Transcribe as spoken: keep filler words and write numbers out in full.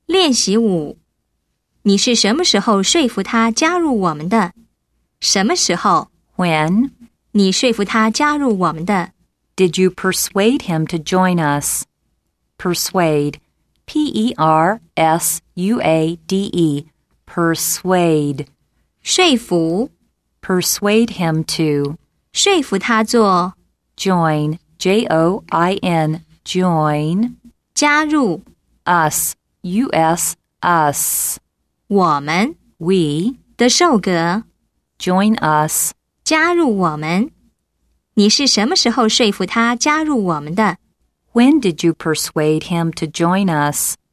练习五，你是什么时候说服他加入我们的？什么时候 When 你说服他加入我们的？ did you persuade him to join us? Persuade, P E R S U A D E, persuade. 说服 Persuade him to. 说服他做 Join, J O I N, join. 加入 Us, U S, us. 我们 We, 的受格 join us. 加入我们。你是什么时候说服他加入我们的？ When did you persuade him to join us?